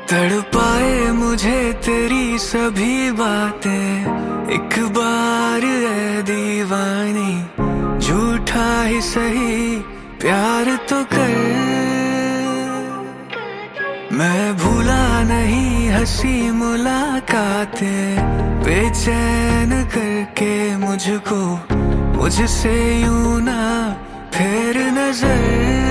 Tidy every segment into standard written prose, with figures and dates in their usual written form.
तड़पाए मुझे तेरी सभी बातें, एक बार ऐ दीवानी झूठा ही सही प्यार तो कर। मैं भूला नहीं हंसी मुलाकातें, बेचैन करके मुझको मुझसे यूं ना फेर नजर।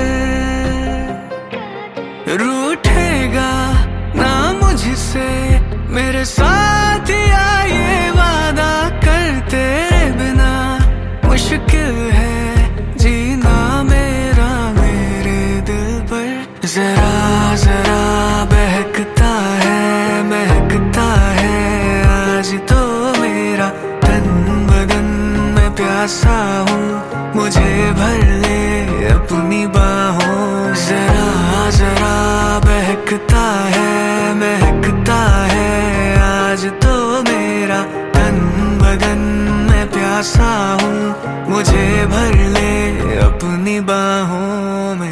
रूठेगा ना मुझसे मेरे साथ या ये वादा कर, तेरे बिना मुश्किल है जीना मेरा मेरे दिल पर। जरा जरा बहकता है महकता है आज तो मेरा तन बदन, मैं प्यासा हूँ मुझे भर ले अपनी बाहों। जरा जरा बहकता है महकता है आज तो मेरा तन बदन, मैं प्यासा हूँ मुझे भर ले अपनी बाहों में।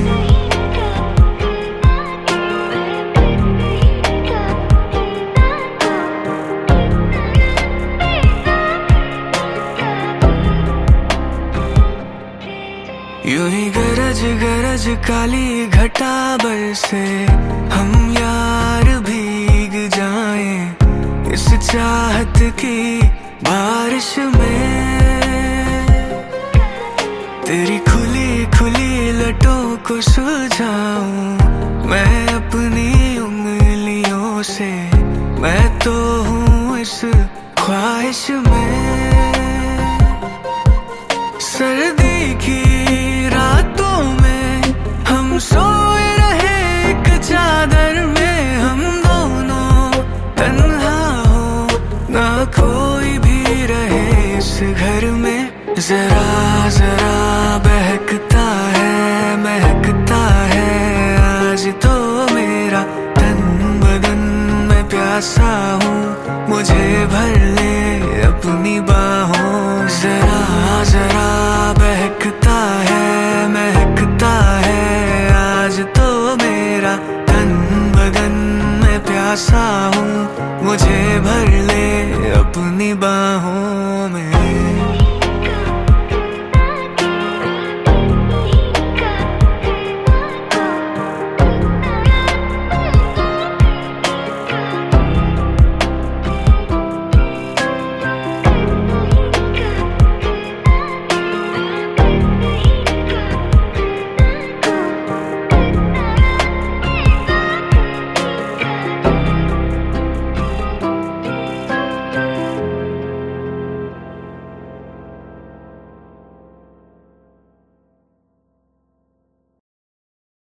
यूं ही गरज गरज काली घटा बरसे, हम यार भीग जाएं इस चाहत की बारिश में। तेरी खुली खुली लटों को सुलझाऊं मैं अपनी उंगलियों से, मैं तो हूँ इस ख्वाहिश में। सर्दी की रातों में हम सोए रहे एक चादर में, हम दोनों तन्हा हो ना कोई भी रहे इस घर में। जरा जरा बहकता है महकता है आज तो मेरा तन बदन, मैं प्यासा हूँ मुझे भर ले अपनी बाहों। जरा जरा बहकता है महकता है आज तो मेरा तन बदन, मैं प्यासा हूँ मुझे भर ले अपनी बाहों में।